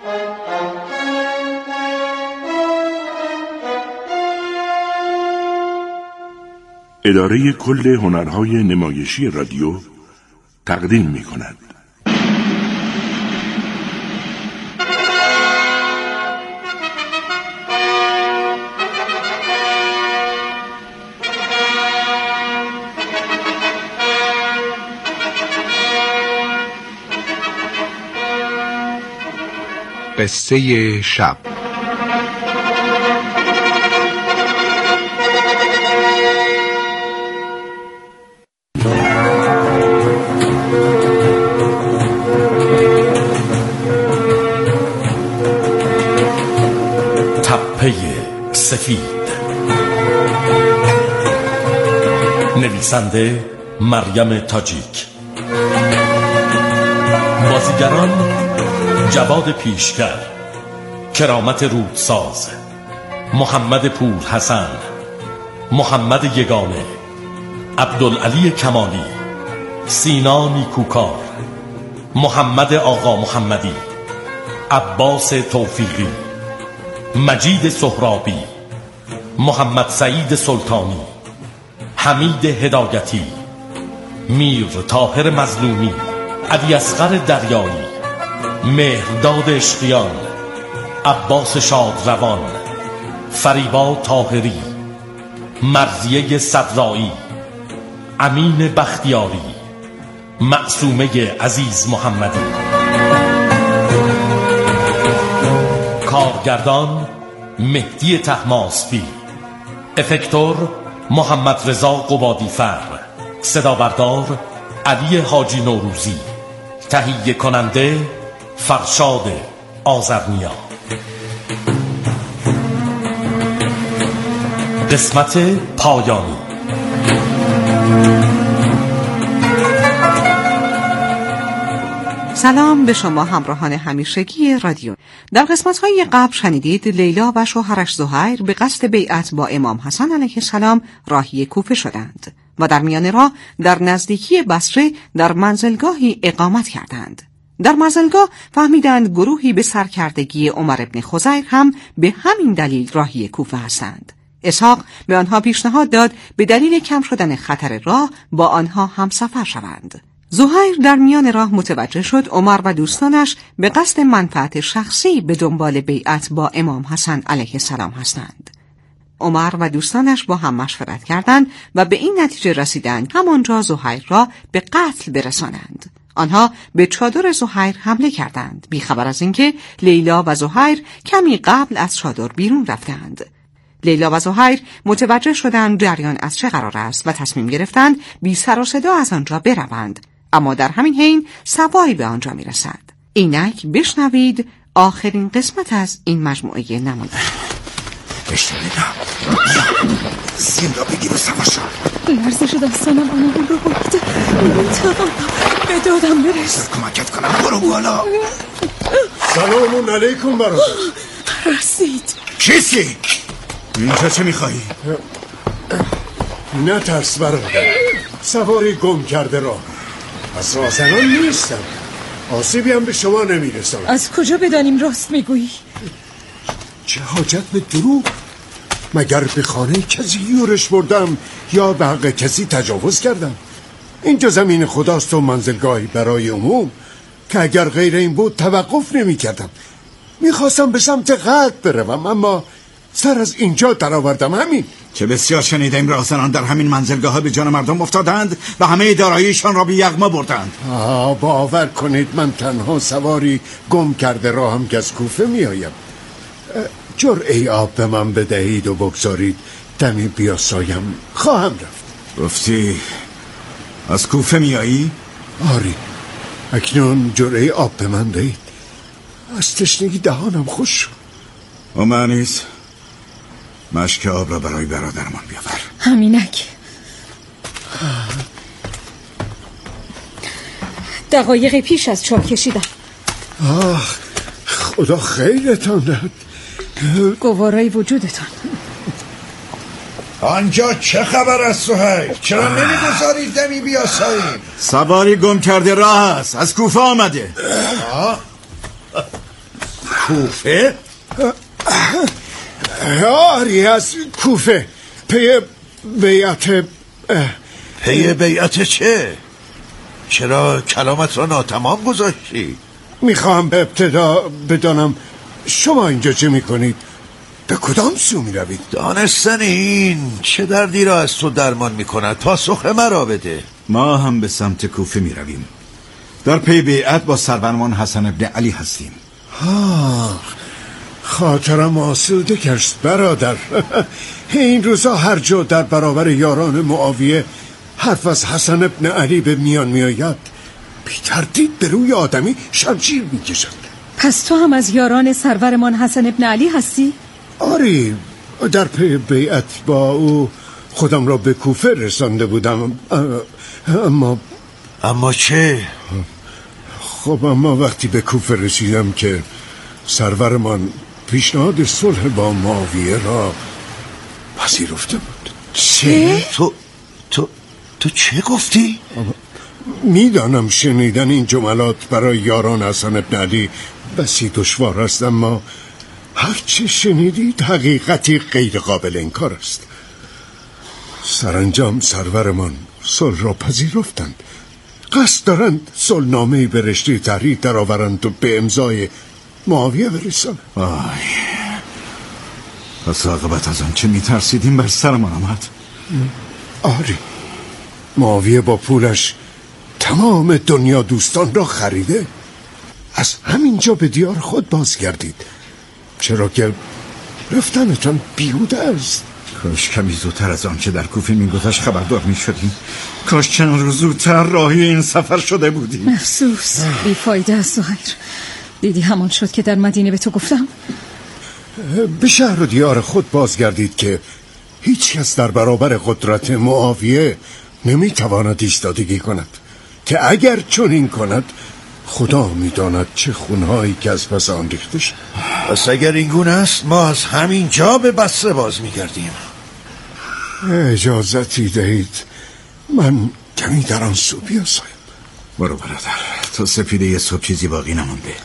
اداره کل هنرهای نمایشی رادیو تقدیم می‌کند. قصه شب. تپه سفید. نویسنده مریم تاجیک. بازیگران جواد پیشگر، کرامت رودساز، محمد پور حسن، محمد یگانه، عبدالعلی کمالی، سینا نیکوکار، محمد آقا محمدی، عباس توفیقی، مجید سهرابی، محمد سعید سلطانی، حمید هدایتی، میر طاهر مظلومی، علی اصغر دریایی، مهرداد اشقیان، عباس شادروان، فریبا طاهری، مرضیه صدرایی، امین بختیاری، معصومه عزیز محمدی. کارگردان مهدی طهماسبی، افکتور محمد رضا قبادیفر، صدابردار علی حاجی نوروزی، تهیه کننده فرشاد آذرنیا. قسمت پایانی. سلام به شما همراهان همیشگی رادیو. در قسمت‌های قبل شنیدید لیلا و شوهرش زهیر به قصد بیعت با امام حسن علیه السلام راهی کوفه شدند و در میان راه در نزدیکی بصره در منزلگاهی اقامت کردند. در منزلگاه فهمیدند گروهی به سرکردگی عمر ابن خزیر هم به همین دلیل راهی کوفه هستند. اسحاق به آنها پیشنهاد داد به دلیل کم شدن خطر راه با آنها همسفر شوند. زهیر در میان راه متوجه شد عمر و دوستانش به قصد منفعت شخصی به دنبال بیعت با امام حسن علیه السلام هستند. عمر و دوستانش با هم مشورت کردند و به این نتیجه رسیدند همانجا زهیر را به قتل برسانند. آنها به چادر زهیر حمله کردند، بیخبر از اینکه لیلا و زهیر کمی قبل از چادر بیرون رفتند. لیلا و زهیر متوجه شدند جریان از چه قرار است و تصمیم گرفتند بی سر و صدا از آنجا بروند، اما در همین حین سواری به آنجا میرسد. اینک بشنوید آخرین قسمت از این مجموعه نمایش. بشنویدم زین را بگیر و سوار شد. لرزش دستانم آنهم رو برده. نمیتوانم به دادم برس. کمکت کنم، برو بالا. سلام علیکم برادر. رسید. کیستی؟ اینجا چه میخوایی؟ نه ترس برادر، سواری گم کرده راه از راهزنان نیستم، آسیبی هم به شما نمیرسم. از کجا بدانیم راست میگویی؟ چه حاجت به دروغ؟ مگر به خانه کسی یورش بردم یا به حق کسی تجاوز کردم؟ اینجا زمین خداست و منزلگاهی برای عموم که اگر غیر این بود توقف نمی کردم. میخواستم به سمت غرب بروم اما سر از اینجا در آوردم. همین. چه بسیار شنیدیم راهزنان در همین منزلگاه ها به جان مردم افتادند و همه داراییشان را به یغما بردند. باور کنید من تنها سواری گم کرده راهم که از کوفه می آیم. جرعه آب به من بدهید و بگذارید دمی بیاسایم، خواهم رفت. گفتی از کوفه می آیی؟ آری، اکنون جرعه آب به من دهید، از تشنگی دهانم خوش شد. اومانیس مشک آب را برای برادرمان بیاور. همینک. دقایق پیش از چاپ کشیدم. آخ خدا خیرتان داد. گوارای وجودتان. آنجا چه خبر است سهیل؟ چرا نمیگذارید دمی بیاساییم؟ سواری گم کرده راه است، از کوفه آمده. کوفه؟ آری از کوفه پی بیعت. پی بیعت چه؟ چرا کلامت را ناتمام گذاشتی؟ میخواهم به ابتدا بدانم شما اینجا چه میکنید؟ به کدام سو میروید؟ دانستن این چه دردی را از تو درمان میکند؟ پاسخ مرا بده. ما هم به سمت کوفه میرویم. در پی بیعت با سرورمان حسن ابن علی هستیم. خاطرم آسوده گشت برادر. این روزا هر جا در برابر یاران معاویه حرف از حسن ابن علی به میان میآید، بی تردید به روی آدمی شمشیر میکشد. پس تو هم از یاران سرورمان حسن ابن علی هستی؟ آری، در پی بیعت با او خودم را به کوفه رسانده بودم. اما چه؟ خب اما وقتی به کوفه رسیدم که سرورمان پیشنهاد صلح با معاویه را پذیرفته بود. چه؟ تو چه گفتی؟ میدانم شنیدن این جملات برای یاران حسن ابن علی بسی دشوار است، اما هرچه شنیدید حقیقتی غیر قابل انکار است. سرانجام سرورمان صلح را پذیرفتند. قصد دارند صلحنامه‌ای به رشته تحریر درآورند و به امضای معاویه برسانند. پس عاقبت از آن چه میترسیدیم بر سرمان آمد. آری، معاویه با پولش تمام دنیا دوستان را خریده. از همینجا به دیار خود بازگردید، چرا که رفتنتان بیهوده است. کاش کمی زودتر از آن چه در کوفه میگذشت خبردار میشدیم. کاش چند روز زودتر راهی این سفر شده بودیم. افسوس، بیفایده است زهیر. دیدی همان شد که در مدینه به تو گفتم. به شهر و دیار خود بازگردید که هیچ کس در برابر قدرت معاویه نمیتواند ایستادگی کند، که اگر چنین کند خدا میداند چه خونهایی که از پس آن ریخته شد. پس اگر این گونه است ما از همین جا به بصره باز میگردیم. اجازتی دهید من کمی در آن سو بیاسایم. برو برادر، تا سپیده یه صبح چیزی باقی نمانده.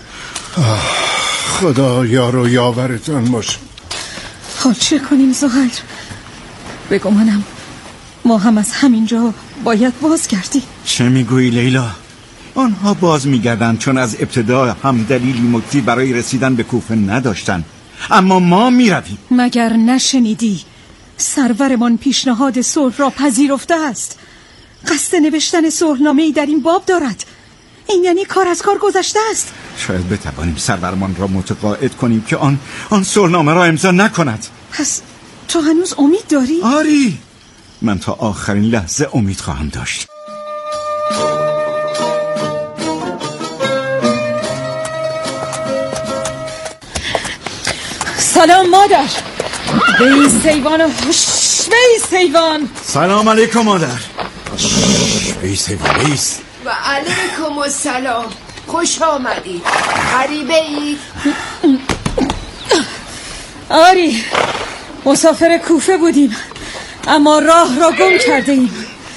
خدا یار و یاورتان باشه. حال چه کنیم زهیر؟ بگو منم ما هم از همینجا باید بازگردیم. چه میگویی لیلا؟ آنها باز میگردند چون از ابتدا هم دلیلی مکتی برای رسیدن به کوفه نداشتن، اما ما میرویم. مگر نشنیدی سرورمان پیشنهاد صلح را پذیرفته است؟ قصد نوشتن صلحنامه‌ای در این باب دارد. این یعنی کار از کار گذشته است. شاید بتوانیم سرورمان را متقاعد کنیم که آن صلحنامه را امضا نکند. پس تو هنوز امید داری؟ آری، من تا آخرین لحظه امید خواهم داشت. سلام مادر. بیست حیوان بیست حیوان. سلام علیکم مادر. بیست حیوان بیست. و علیکم السلام. خوش آمدید. غریبه اید؟ آری، مسافر کوفه بودیم اما راه را گم کرده ایم.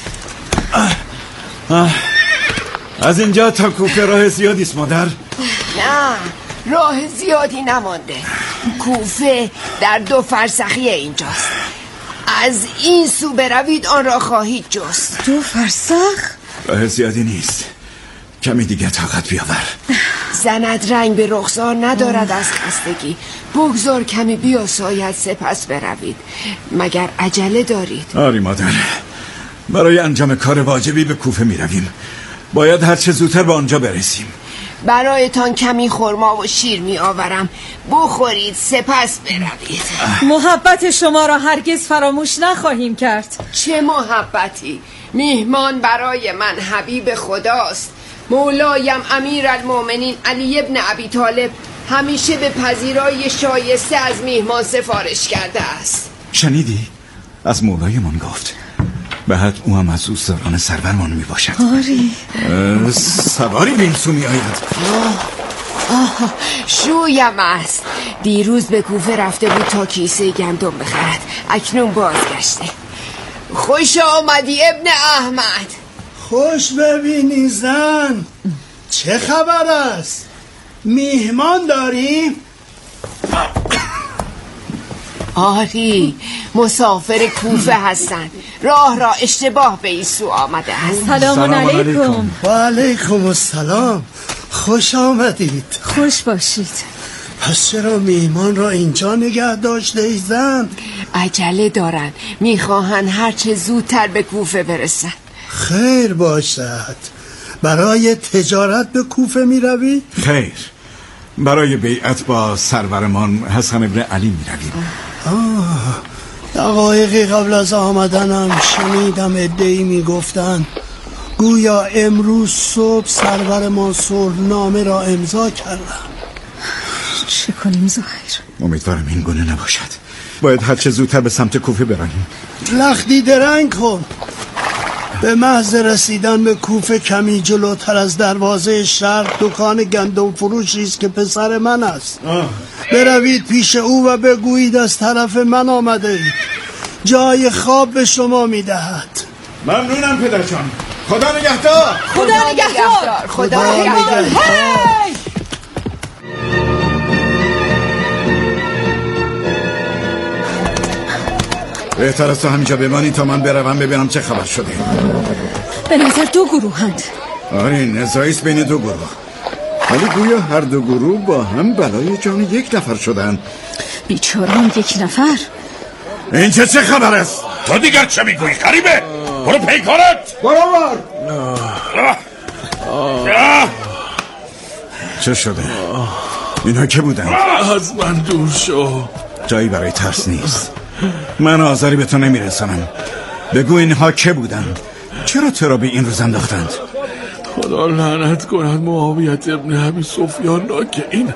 از اینجا تا کوفه راه زیادی است مادر. نه، راه زیادی نمانده. کوفه در 2 فرسخی اینجاست. از این سو بروید آن را خواهید جست. 2 فرسخ؟ راه زیادی نیست، کمی دیگه طاقت بیاور. زند رنگ به رخسار ندارد از خستگی. بگذار کمی بیاساید سپس بروید. مگر عجله دارید؟ آری مادر، برای انجام کار واجبی به کوفه می رویم. باید هر چه زودتر به آنجا برسیم. برایتان کمی خرما و شیر می آورم، بخورید سپس بروید. محبت شما را هرگز فراموش نخواهیم کرد. چه محبتی؟ میهمان برای من حبیب خداست. مولایم امیرالمومنین علی ابن ابی طالب همیشه به پذیرایی شایسته از میهمان سفارش کرده است. شنیدی؟ از مولایمان گفت. به حد او هم از دوستداران سرورمان می باشد. آری، سواری به این سو می آید. شویم است. دیروز به کوفه رفته بود تا کیسه گندم بخرد، اکنون بازگشته. خوش آمدی ابن احمد. خوش ببینی زن. چه خبر است؟ میهمان داریم؟ آری مسافر کوفه هستن، راه را اشتباه به این سو آمده است. سلام علیکم. و علیکم السلام. خوش آمدید. خوش باشید. پس چرا میهمان را اینجا نگه داشته ایزن؟ عجله دارن، میخواهن هرچه زودتر به کوفه برسن. خیر باشد. برای تجارت به کوفه می روی؟ خیر، برای بیعت با سرورمان حسن ابن علی می رویم. دقایقی قبل از آمدنم شنیدم عده‌ای می گفتن گویا امروز صبح سرورمان صلحنامه را امضا کردم. چه کنیم زهیر؟ امیدوارم این گونه نباشد. باید هرچه زودتر به سمت کوفه برانیم. لختی درنگ کن. به محض رسیدن به کوفه کمی جلوتر از دروازه شرق دکان گندم فروشی است که پسر من است. بروید پیش او و بگویید از طرف من آمده اید. جای خواب به شما میدهد. ممنونم پدرجان. خدا نگهدار. خدا نگهدار. خدا نگهدار. بهتر است تو همینجا بمانی تا من بروم ببینم چه خبر شده. به نظر دو گروهند. آره نزاعیست بین دو گروه، ولی گویا هر دو گروه با هم بلای جان یک نفر شدن. بیچاران یک نفر. این چه خبر است؟ تو دیگر چه میگویی غریبه؟ برو پیکارت. برابر. چه شده؟ اینا که بودن؟ از من دور شو. جایی برای ترس نیست. من آزاری به تو نمیرسانم. بگو اینها که بودن؟ چرا تو را به این روز انداختند؟ خدا لعنت کند معاویت ابن ابی سفیان را که این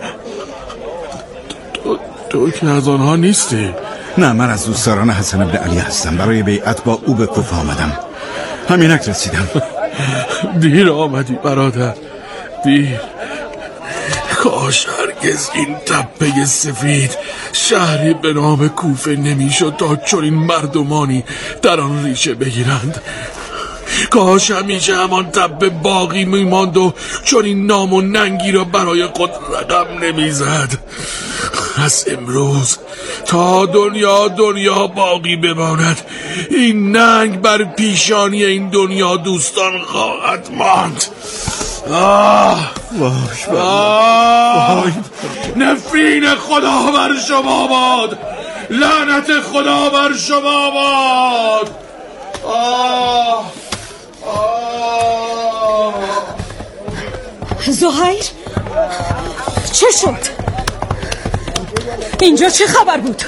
تو که از آنها نیستی؟ نه، من از دوستداران حسن ابن علی هستم. برای بیعت با او به کوفه آمدم. همینک رسیدم. دیر آمدی برادر، دیر. کاش هرگز این تپه سفید شهری به نام کوفه نمیشد تا چنین مردمانی در آن ریشه بگیرند. کاش همیشه همان تپه باقی میماند و چنین نام و ننگی را برای خود رقم نمیزد. از امروز تا دنیا باقی بماند این ننگ بر پیشانی این دنیا دوستان خواهد ماند. نفرین خدا بر شما باد، لعنت خدا بر شما باد. زهیر چه شد؟ اینجا چه خبر بود؟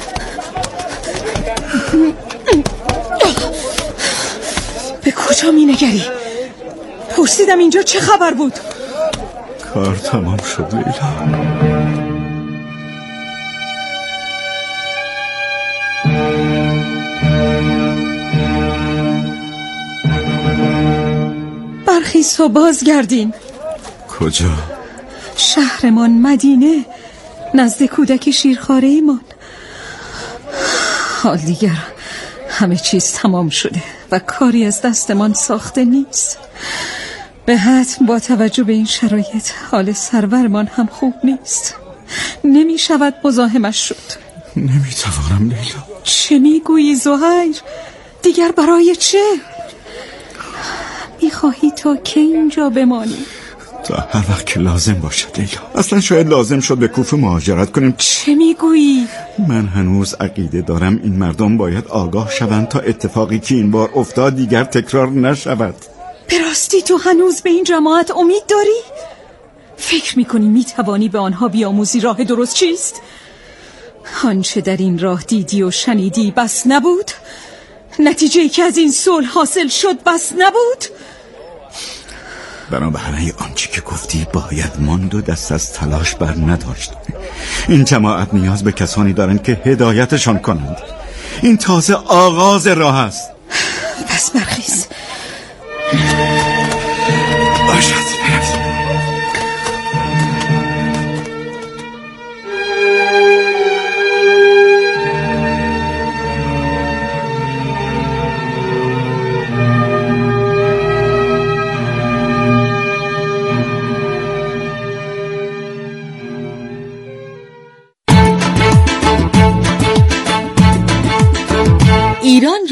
به کجا می نگری؟ پرسیدم اینجا چه خبر بود؟ کار تمام شد لیلا. برخیز و بازگردین. کجا؟ شهرمان مدینه، نزد کودک شیرخواره ایمان. حال دیگر همه چیز تمام شده و کاری از دستمان ساخته نیست. به حتم با توجه به این شرایط حال سرورمان هم خوب نیست. نمی شود مزاحمش شد. نمی توانم لیلا. چه می گویی زهیر؟ دیگر برای چه؟ می خواهی تا که اینجا بمانی؟ تا هر وقت که لازم باشد لیلا. اصلا شاید لازم شد به کوفه مهاجرت کنیم. چه می گویی؟ من هنوز عقیده دارم این مردم باید آگاه شوند تا اتفاقی که این بار افتاد دیگر تکرار نشود. به راستی تو هنوز به این جماعت امید داری؟ فکر میکنی میتوانی به آنها بیاموزی راه درست چیست؟ آنچه در این راه دیدی و شنیدی بس نبود؟ نتیجه‌ای که از این صلح حاصل شد بس نبود؟ بنابراین آنچه که گفتی باید ماند و دست از تلاش بر نداشت. این جماعت نیاز به کسانی دارند که هدایتشان کنند. این تازه آغاز راه است. پس برخیز. باشد.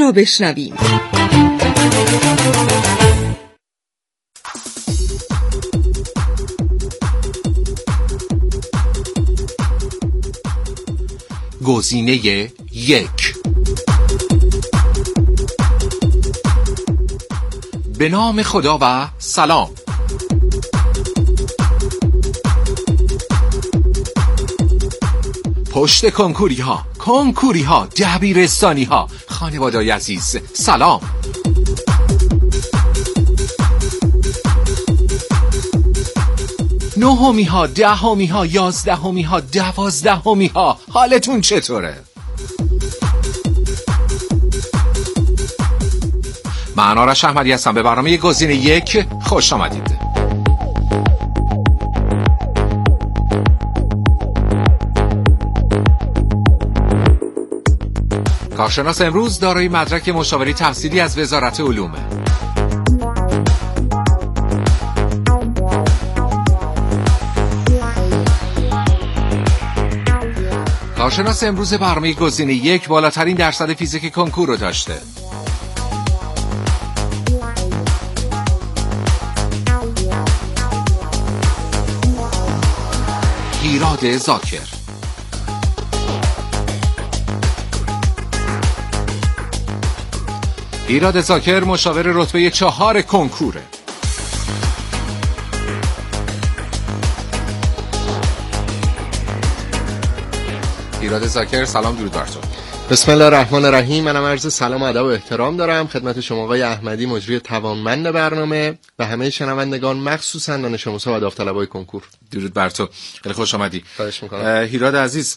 را بشنویم. گزینه 1. به نام خدا و سلام. پشت کنکوری ها دبیرستانی ها، خانواده‌ی عزیز سلام. نهمی ها، دهمی ها، 11می ها، 12می ها، حالتون چطوره؟ من آرش احمدی هستم. به برنامه گزینه 1 خوش آمدید. کارشناس امروز دارای مدرک مشاوره تحصیلی از وزارت علومه. کارشناس امروز برنامه گزینه 1 بالاترین درصد فیزیک کنکور رو داشته. هیراد زاکر. هیراد زاکر مشاور رتبه 4 کنکوره. هیراد زاکر سلام، درود بر تو. بسم الله الرحمن الرحیم. منم عرض سلام و ادب و احترام دارم خدمت شما آقای احمدی، مجری توانمند برنامه، و همه شنوندگان مخصوصا دانش آموزها و داوطلبای کنکور. درود بر تو، خیلی خوش آمدی. خواهش می‌کنم. هیراد عزیز،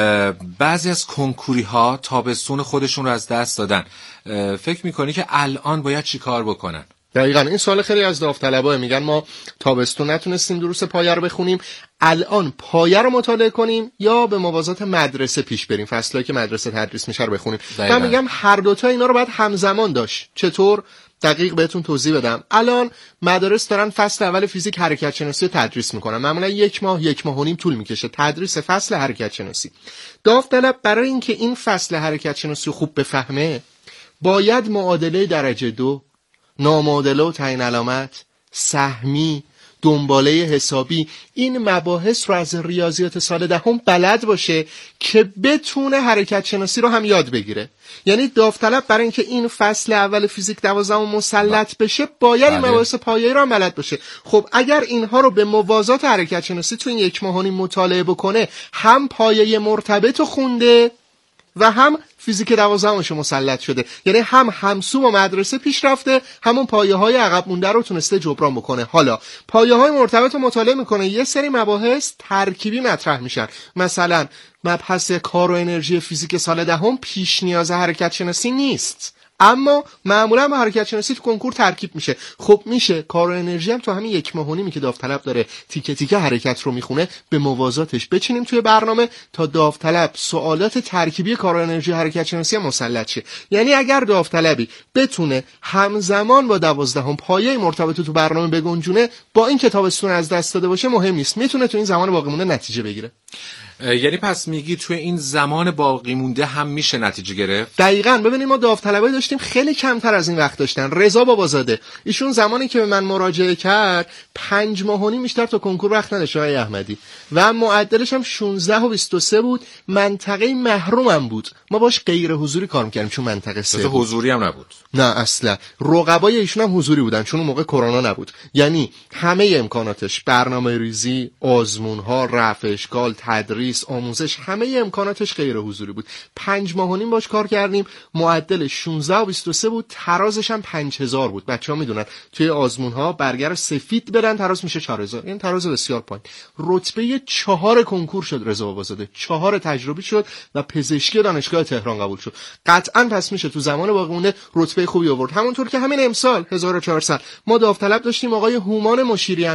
بعضی از کنکوری ها تابستون خودشون رو از دست دادن. فکر می‌کنی که الان باید چی کار بکنن؟ دقیقاً این سوال خیلی از داوطلبا میگن ما تابستون نتونستیم دروس پایه رو بخونیم، الان پایه رو مطالعه کنیم یا به موازات مدرسه پیش بریم، فصلایی که مدرسه تدریس میشه رو بخونیم. من میگم هر دوتا اینا رو باید همزمان داشت. چطور؟ دقیق بهتون توضیح بدم. الان مدارس دارن فصل اول فیزیک حرکت شناسی رو تدریس میکنن. معمولا 1 ماه 1 ماه و نیم طول میکشه تدریس فصل حرکت شناسی. داوطلب برای اینکه این فصل حرکت شناسی رو خوب بفهمه باید معادله درجه 2، نامعادله و تعیین علامت، سهمی، دنباله حسابی، این مباحث رو از ریاضیات سال دهم بلد باشه که بتونه حرکت شناسی رو هم یاد بگیره. یعنی داوطلب برای اینکه این فصل اول فیزیک 12 مسلط بشه باید این مباحث پایه‌ای رو هم بلد باشه. خب اگر اینها رو به موازات حرکت شناسی تو این 1 ماه و نیم مطالعه بکنه، هم پایه مرتبط رو خونده و هم فیزیک 12 مسلط شده. یعنی هم همسو با مدرسه پیش رفته، همون پایه‌های عقب مونده رو تونسته جبران بکنه. حالا پایه‌های مرتبط رو مطالعه میکنه، یه سری مباحث ترکیبی مطرح میشن. مثلا مبحث کار و انرژی فیزیک سال دهم پیش نیاز حرکت شناسی نیست، اما معمولا با حرکت شناسی تو کنکور ترکیب میشه. خب میشه کار و انرژی هم تو همین 1 ماه و نیمی که داوطلب داره تیکه تیکه حرکت رو میخونه به موازاتش بچینیم توی برنامه تا داوطلب سوالات ترکیبی کار و انرژی حرکت شناسی مسلط شه. یعنی اگر داوطلبی بتونه همزمان با 12 پایه مرتبط تو برنامه بگنجونه، با این کتابستون از دست داده باشه مهم نیست، میتونه تو این زمان باقی مونده نتیجه بگیره. یعنی پس میگی توی این زمان باقی مونده هم میشه نتیجه گرفت؟ دقیقاً. ببینید ما داوطلبایی داشتیم خیلی کمتر از این وقت داشتن. رضا بابازاده ایشون زمانی که به من مراجعه کرد 5 ماه و نیم بیشتر تا کنکور وقت نداشت آقای احمدی، و معدلش هم 16 و 23 بود. منطقه محرومم بود، ما باش غیر حضوری کار می‌کردیم چون منطقه 3 حضوری هم نبود. نه اصلا. رقبای ایشون هم حضوری بودن چون اون موقع کرونا نبود. یعنی همه امکاناتش، برنامه‌ریزی، آزمون‌ها، رفع اشکال، تدریس، آموزش، همه امکاناتش غیر حضوری بود. 5 ماه و نیم باش کار کردیم. معدل 16 و 23 بود. ترازش هم 5000 بود. بچه‌ها میدونن توی آزمون‌ها برگر سفید برن تراز میشه 4000. این تراز بسیار پایین. رتبه 4 کنکور شد رضا بابازاده. 4 تجربی شد و پزشکی دانشگاه تهران قبول شد. قطعاً پس میشه تو زمان باقی مونده رتبه خوبی آورد. همونطور که همین امسال 1400 ما داوطلب داشتیم آقای هومان مشیری امین.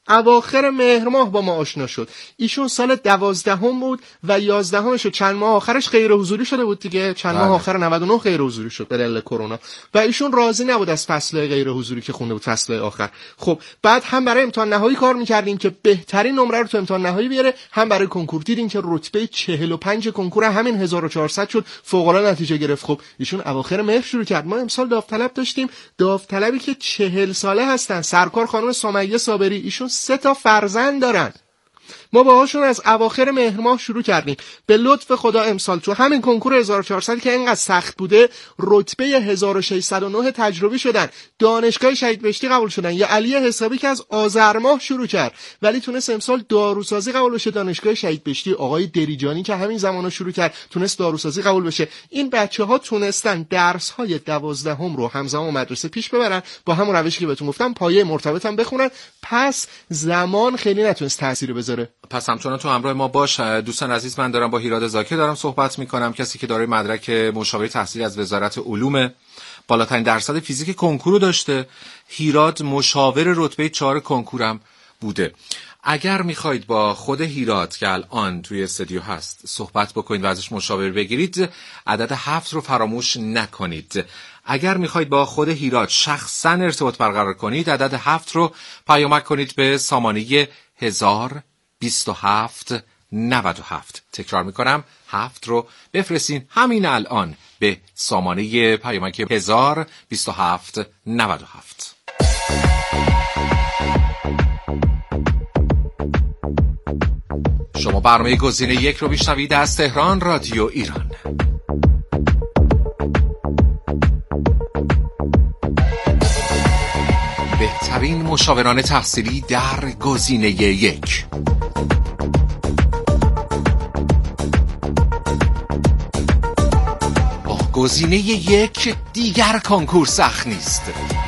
اواخر مهر ماه با ما آشنا شد. ایشون سال 12 بود و 11 شد. چند ماه آخرش غیر حضوری شده بود دیگه. چند ماه آخر 99 غیر حضوری شد به دلیل کرونا و ایشون راضی نبود از فصل غیر حضوری که خونده بود فصل آخر. خب بعد هم برای امتحان نهایی کار می‌کردیم که بهترین نمره رو تو امتحان نهایی بیاره، هم برای کنکور دیدیم که رتبه 45 کنکور همین 1400 شد، فوق‌العاده نتیجه گرفت. خب ایشون اواخر مهر شروع کرد. ما امسال داوطلب داشتیم، داوطلبی که 40 ساله هستن، سرکار خانم سمیه صابری. ایشون 3 تا فرزند دارن. ما باهاشون از اواخر مهر ماه شروع کردیم. به لطف خدا امسال تو همین کنکور 1400 که اینقدر سخت بوده رتبه 1609 تجربی شدن، دانشگاه شهید بهشتی قبول شدن. یا علی حسابی که از آذر ماه شروع کرد ولی تونست امسال داروسازی قبول بشه، دانشگاه شهید بهشتی. آقای دریجانی که همین زمانا شروع کرد تونست داروسازی قبول بشه. این بچه‌ها تونستن درس‌های 12 رو همزمان مدرسه پیش ببرن، با همون روشی که بهتون گفتم پایه مرتبط هم بخونن. پس زمان خیلی نتونست تأثیر بذاره. پس همچنان تو همراه ما باش. دوستان عزیز، من دارم با هیراد زاکر دارم صحبت میکنم، کسی که دارای مدرک مشاور تحصیلی از وزارت علوم، بالاترین درصد فیزیک کنکور داشته. هیراد مشاور رتبه 4 کنکورم بوده. اگر میخواید با خود هیراد که الان توی استودیو هست صحبت بکنید و ازش مشاور بگیرید، عدد 7 رو فراموش نکنید. اگر میخواید با خود هیراد شخصا ارتباط برقرار کنید، عدد 7 رو پیامک کنید به سامانه 102797. تکرار میکنم، 7 رو بفرستین همین الان به سامانه پیامک 102797. شما برنامه گزینه 1 رو میشنوید از تهران رادیو ایران. بهترین مشاوران تحصیلی در گزینه 1. با گزینه 1 دیگر کنکور سخت نیست.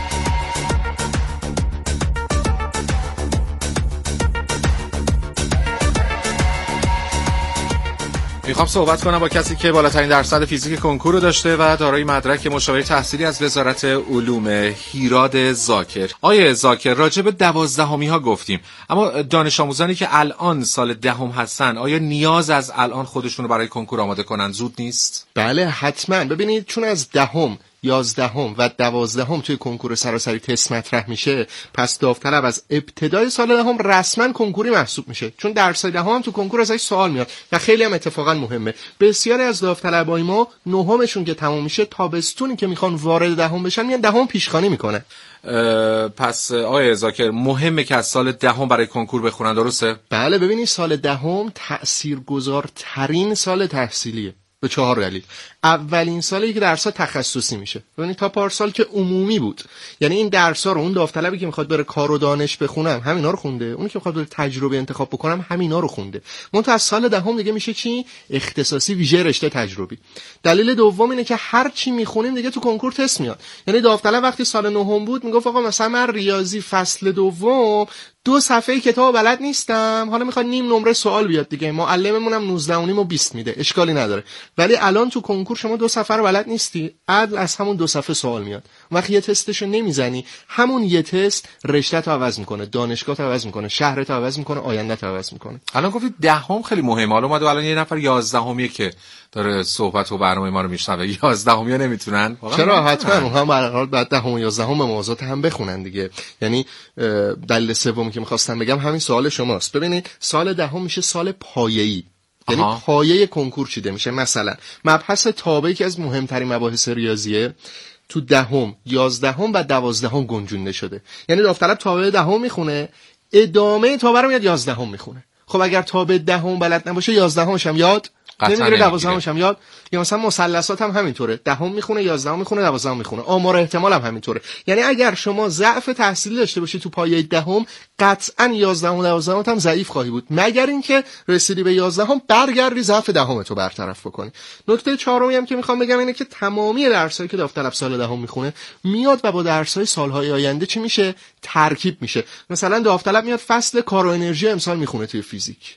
میخوام صحبت کنم با کسی که بالاترین درصد فیزیک کنکور رو داشته و دارای مدرک مشاور تحصیلی از وزارت علوم، هیراد زاکر. آیه زاکر، راجع به 12می ها گفتیم، اما دانش آموزانی که الان سال 10 هستن آیا نیاز از الان خودشون رو برای کنکور آماده کنن زود نیست؟ بله حتما. ببینید چون از 10 11 و 12 توی کنکور سراسری تست مطرح میشه، پس داوطلب از ابتدای سال 10 رسما کنکوری محسوب میشه، چون درسای 10 هم تو کنکور ازش سوال میاد و خیلی هم اتفاقا مهمه. بسیاری از داوطلبای ما 9مشون که تموم میشه، تابستونی که میخوان وارد 10 بشن میان 10 پیشخوانی میکنه. پس آقای زاکر مهمه که از سال 10 برای کنکور بخونن، درسته؟ بله. ببینید سال 10 تاثیرگذارترین سال تحصیلیه به 4 دلیل. اولین سالی که درس‌ها تخصصی میشه. ببینید تا پارسال که عمومی بود، یعنی این درس‌ها رو اون داوطلبی که میخواد بره کار و دانش بخونم همینا رو خونده، اونی که میخواد بره تجربه انتخاب بکنم همینا رو خونده. منتها از سال 10 دیگه میشه چی؟ اختصاصی ویژه رشته تجربی. دلیل دوم اینه که هر چی میخونیم دیگه تو کنکور تست میاد. یعنی داوطلب وقتی سال 9 بود میگفت آقا مثلا من ریاضی فصل دوم 2 صفحه کتاب بلد نیستم، حالا میخواد نیم نمره سوال بیاد دیگه، معلممونم 19 و 20 میده، اشکالی نداره. ولی الان تو کنکور شما 2 صفحه رو بلد نیستی، عدل از همون 2 صفحه سوال میاد. وقتی یه تستشو نمیزنی، همون یه تست رشته تو عوض میکنه، دانشگاه تو عوض میکنه، شهر تو عوض میکنه، آینده تو عوض میکنه. الان گفتید 10 خیلی مهمه. حالا اومد الان یه نفر 11 که داره صحبت و برنامه ما رو میشنوه، 11 نمیتونن؟ چرا؟ حتما هم به هر حال بعد 10 و 11 به موازات هم بخونن دیگه. یعنی دلیل سومی که می‌خواستم بگم همین سوال شماست. ببینید سال 10 میشه سال پایه‌ای، یعنی پایه کنکور چیده میشه. مثلا مبحث تابعی که از مهمترین مباحث ریاضیه تو 10 11 و 12 گنجونده شده. یعنی داوطلب تابع 10 میخونه، ادامه تابع رو میاد 11 میخونه. خب اگر تابع 10 بلد نباشه 11 هم یاد نمیگیره، 12 هم یاد. یا مثلا مثلثات هم همینطوره، 10 میخونه، 11 میخونه، 12 میخونه. آمار احتمال هم همینطوره. یعنی اگر شما ضعف تحصیلی داشته باشی تو پایه 10 قطعا 11 و 12 هم ضعیف خواهی بود، مگر اینکه رسیدی به 11 برگردی ضعف 10 تو برطرف بکنی. نکته چهارمی هم که میخوام بگم اینه که تمامی درسایی که داوطلب سال 10 میخونه میاد و با درسای سالهای آینده چی میشه؟ ترکیب میشه. مثلا داوطلب میاد فصل کار و انرژی امسال میخونه توی فیزیک،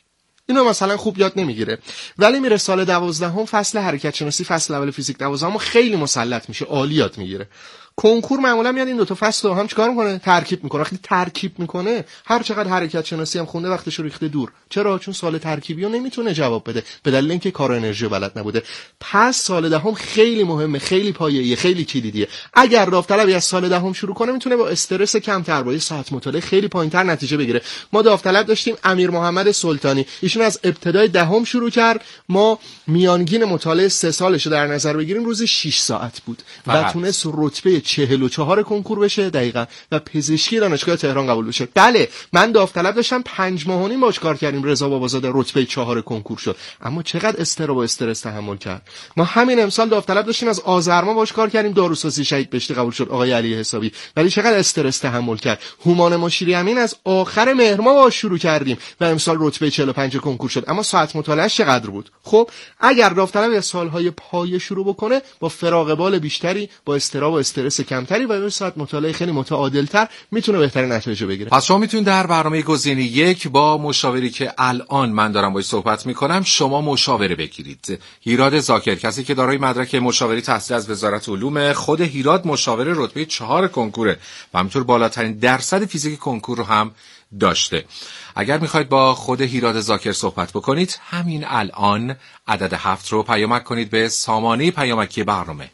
اینو مثلا خوب یاد نمیگیره، ولی میره سال 12 فصل حرکت شناسی، فصل اول فیزیک 12 خیلی مسلط میشه، عالی یاد میگیره. کنکور معمولا میاد این دو تا فصل رو هم چیکار میکنه؟ ترکیب میکنه. وقتی ترکیب میکنه هر چقدر حرکت شناسی هم خونده وقتش رو ریخته دور. چرا؟ چون سال ترکیبی رو نمیتونه جواب بده به دلیل اینکه کار انرژی بلد نبوده. پس سال دهم خیلی مهمه، خیلی پایه‌ایه، خیلی کلیدیه. اگر داوطلبی از سال دهم شروع کنه میتونه با استرس کمتر، با ساعت مطالعه خیلی پایینتر نتیجه بگیره. ما داوطلب داشتیم امیر محمد سلطانی، ایشون از ابتدای دهم شروع کرد. ما میانگین مطالعه 3 سالش رو در نظر بگیریم روزی 6 ساعت بود و تونست رتبه 44 کنکور بشه دقیقاً و پزشکی دانشگاه تهران قبول بشه. بله من داوطلب داشتم 5 ماه و نیم باهاش کار کردیم، رضا بابازاده رتبه 4 کنکور شد. اما چقدر استرس و استرس تحمل کرد. ما همین امسال داوطلب داشتیم از آذر ماه باهاش کار کردیم، داروسازی شهید بهشتی قبول شد آقای علی حسابی، ولی چقدر استرس تحمل کرد. هومان مشیری امین از آخر مهر ماه باهاش شروع کردیم و امسال رتبه 45 کنکور شد. اما ساعت مطالعهش چقدر بود؟ خب اگر داوطلب از سالهای پایه شروع بکنه با فراغ بال بیشتری، با استرس و استرس کمتری و به ساعت مطالعه خیلی متعادل‌تر میتونه بهترین نتایج بگیره. پس شما میتونید در برنامه گزینه 1 با مشاوری که الان من دارم باهاش صحبت میکنم شما مشاوره بگیرید. هیراد زاکر، کسی که دارای مدرک مشاوری تحصیل از وزارت علوم، خود هیراد مشاور رتبه 4 کنکوره و همینطور بالاترین درصد فیزیک کنکور رو هم داشته. اگر میخواید با خود هیراد زاکر صحبت بکنید همین الان عدد 7 رو پیامک کنید به سامانه پیامکی برنامه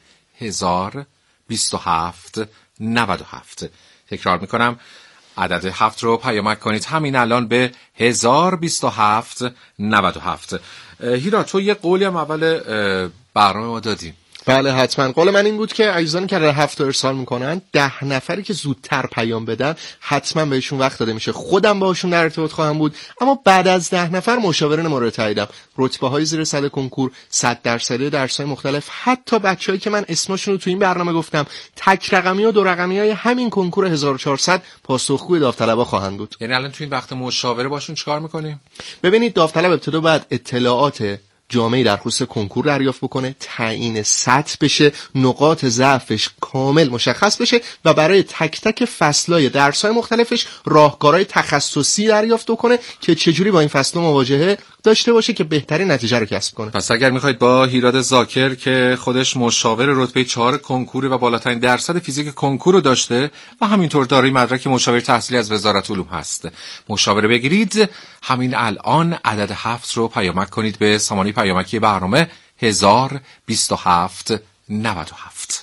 1027 97. تکرار میکنم عدد 7 رو پیامک کنید همین الان به 1027 97. هیراد تو یه قولی هم اول برنامه ما دادیم. بله حتما. قول من این بود که عزیزانی که راه 7 ارسال میکنن 10 نفری که زودتر پیام بدن حتما بهشون وقت داده میشه. خودم باهاشون در ارتباط خواهم بود، اما بعد از 10 نفر مشاورین مورد تاییدم. رتبه های زیر 100 کنکور، 100% درس‌های مختلف، حتی بچه‌ای که من اسمشون رو تو این برنامه گفتم تک رقمی و 2 رقمی‌های همین کنکور 1400 پاسخگوی داوطلبا خواهند بود. یعنی الان تو این وقت مشاوره باشون چیکار میکنیم؟ ببینید داوطلب ابتدا بعد اطلاعات جامعی در خصوص کنکور دریافت بکنه، تعیین سطح بشه، نقاط ضعفش کامل مشخص بشه و برای تک تک فصلای درس‌های مختلفش راهکارهای تخصصی دریافت بکنه که چجوری با این فصل مواجهه داشته باشه که بهترین نتیجه رو کسب کنه. پس اگر میخواید با هیراد زاکر که خودش مشاور رتبه 4 کنکور و بالاترین درصد فیزیک کنکور رو داشته و همینطور دارای مدرک مشاور تحصیلی از وزارت علوم هست مشاوره بگیرید، همین الان عدد 7 رو پیامک کنید به سامانه پیامکی برنامه 1027 97.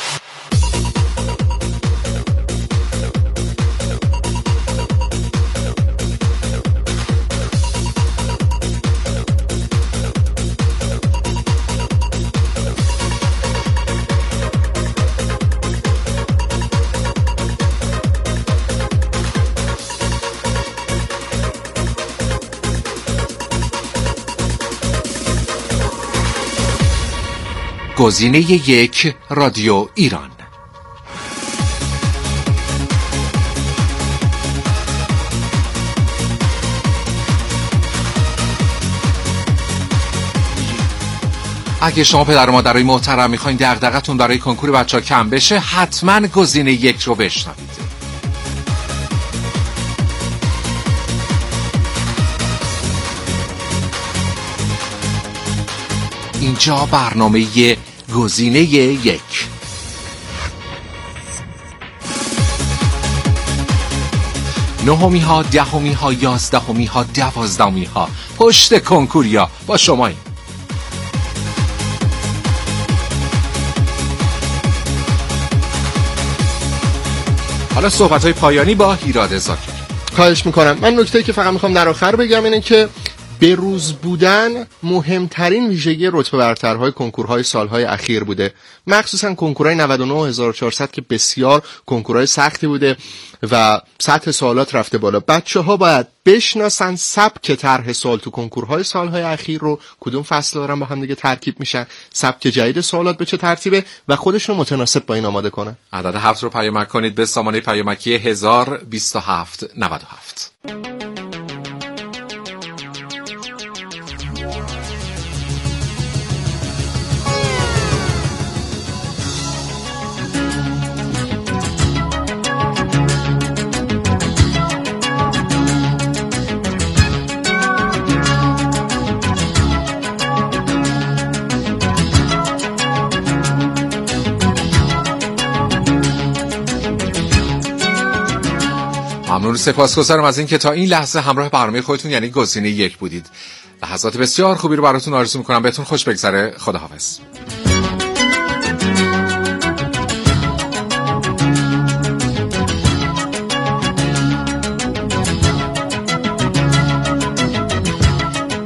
گزینه 1 رادیو ایران. اگه شما پدر و مادرای محترم میخواین دغدغتون برای کنکور بچه‌ها کم بشه حتما گزینه 1 رو بشنوید. اینجا برنامه گزینه 1. نهمی ها، دهمی ها، 11می ها، 12می ها پشت کنکوریا با شماییم. حالا صحبت‌های پایانی با هیراد زاکر. خواهش میکنم. من نکته‌ای که فقط میخوام در آخر بگم اینه که به روز بودن مهمترین ویژگی رتبه برترهای کنکورهای سالهای اخیر بوده، مخصوصا کنکورهای 99 که بسیار کنکورهای سختی بوده و سطح سوالات رفته بالا. بچه‌ها باید بشناسن سبک طرح سوال تو کنکورهای سالهای اخیر رو، کدوم فصل دارن با هم دیگه ترکیب میشن، سبک جدید سوالات به چه ترتیبه و خودشون متناسب با این آماده کنن. عدد 7 رو پیامک کنید به سامانه پیامکی 1027 97. خانم سپاسگزارم از این که تا این لحظه همراه برنامه خودتون یعنی گزینه 1 بودید. لحظات بسیار خوبی رو براتون آرزو میکنم. بهتون خوش بگذره. خداحافظ.